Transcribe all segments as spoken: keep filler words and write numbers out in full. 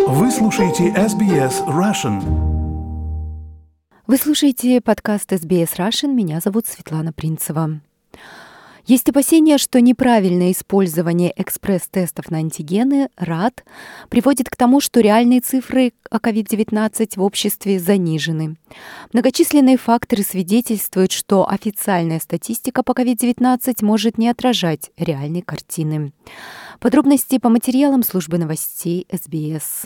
Вы слушаете эс би эс Russian. Вы слушаете подкаст эс би эс Russian. Меня зовут Светлана Принцева. Есть опасения, что неправильное использование экспресс-тестов на антигены РАД приводит к тому, что реальные цифры о ковид девятнадцать в обществе занижены. Многочисленные факторы свидетельствуют, что официальная статистика по ковид девятнадцать может не отражать реальной картины. Подробности по материалам службы новостей эс би эс.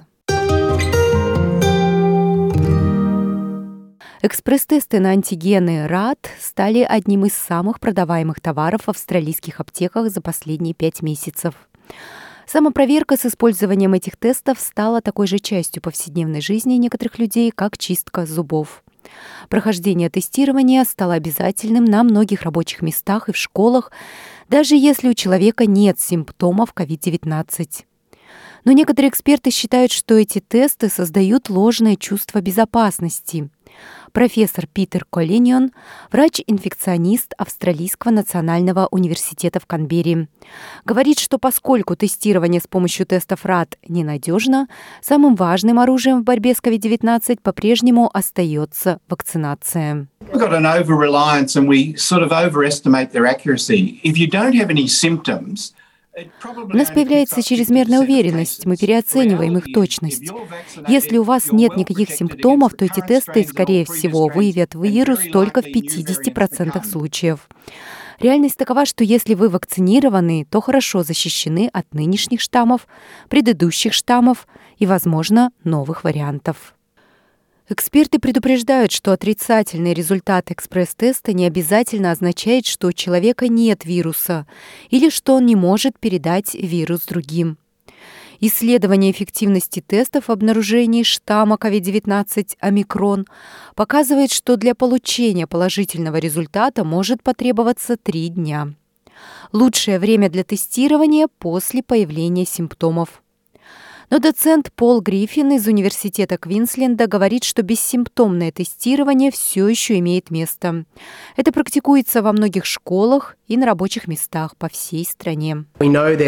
Экспресс-тесты на антигены РАД стали одним из самых продаваемых товаров в австралийских аптеках за последние пять месяцев. Самопроверка с использованием этих тестов стала такой же частью повседневной жизни некоторых людей, как чистка зубов. Прохождение тестирования стало обязательным на многих рабочих местах и в школах, даже если у человека нет симптомов ковид девятнадцать. Но некоторые эксперты считают, что эти тесты создают ложное чувство безопасности. Профессор Питер Коллиньон, врач-инфекционист Австралийского национального университета в Канберре, говорит, что поскольку тестирование с помощью тестов РАД ненадежно, самым важным оружием в борьбе с ковид девятнадцать по-прежнему остается вакцинация. We've got an over-reliance and we sort of overestimate their accuracy. If you don't have any symptoms, У нас появляется чрезмерная уверенность, мы переоцениваем их точность. Если у вас нет никаких симптомов, то эти тесты, скорее всего, выявят вирус только в пятидесяти процентах случаев. Реальность такова, что если вы вакцинированы, то хорошо защищены от нынешних штаммов, предыдущих штаммов и, возможно, новых вариантов. Эксперты предупреждают, что отрицательный результат экспресс-теста не обязательно означает, что у человека нет вируса или что он не может передать вирус другим. Исследование эффективности тестов в обнаружении штамма ковид девятнадцать омикрон показывает, что для получения положительного результата может потребоваться три дня. Лучшее время для тестирования после появления симптомов. Но доцент Пол Гриффин из Университета Квинсленда говорит, что бессимптомное тестирование все еще имеет место. Это практикуется во многих школах и на рабочих местах по всей стране. Мы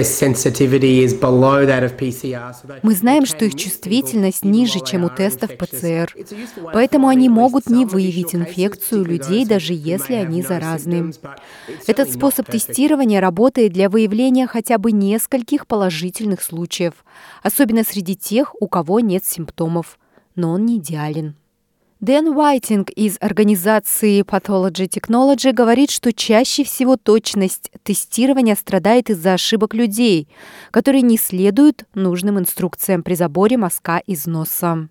знаем, что их чувствительность ниже, чем у тестов пэ цэ эр, поэтому они могут не выявить инфекцию у людей, даже если они заразны. Этот способ тестирования работает для выявления хотя бы нескольких положительных случаев, особенно среди тех, у кого нет симптомов, но он не идеален. Дэн Уайтинг из организации Pathology Technology говорит, что чаще всего точность тестирования страдает из-за ошибок людей, которые не следуют нужным инструкциям при заборе мазка из носа.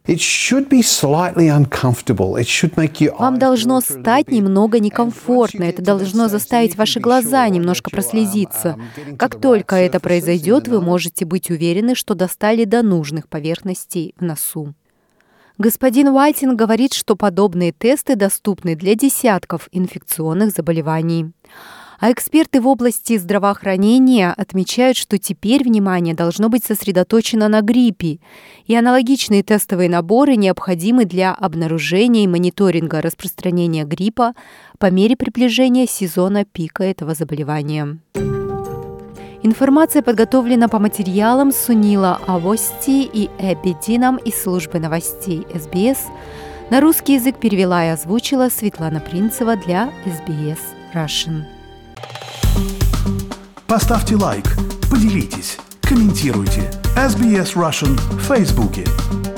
Вам должно стать немного некомфортно, это должно заставить ваши глаза немножко прослезиться. Как только это произойдет, вы можете быть уверены, что достали до нужных поверхностей в носу. Господин Уайтинг говорит, что подобные тесты доступны для десятков инфекционных заболеваний. А эксперты в области здравоохранения отмечают, что теперь внимание должно быть сосредоточено на гриппе, и аналогичные тестовые наборы необходимы для обнаружения и мониторинга распространения гриппа по мере приближения сезона пика этого заболевания. Информация подготовлена по материалам Сунила Авости и Эбби Динам из службы новостей эс би эс. На русский язык перевела и озвучила Светлана Принцева для эс би эс Russian. Поставьте лайк, поделитесь, комментируйте. эс би эс Russian в Фейсбуке.